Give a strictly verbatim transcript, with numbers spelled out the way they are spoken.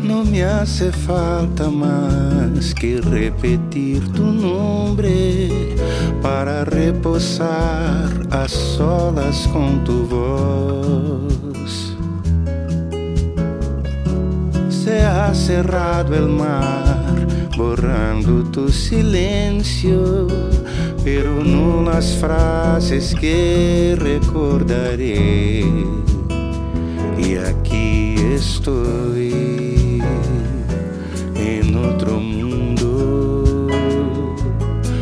No me hace falta más que repetir tu nombre para reposar a solas con tu voz. Se ha cerrado el mar, borrando tu silencio, pero no las frases que recordaré. Y aquí estoy.